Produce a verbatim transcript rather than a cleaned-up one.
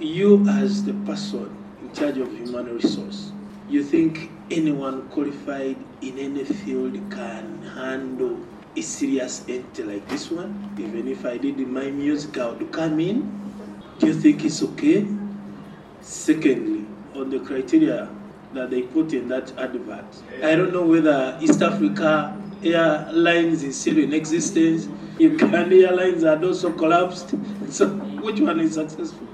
you as the person in charge of human resource, you think anyone qualified in any field can handle a serious entity like this one? Even if I did my music, I would come in. Do you think it's okay? Secondly, on the criteria that they put in that advert, I don't know whether East Africa Airlines is still in existence. Uganda Airlines had also collapsed. So which one is successful?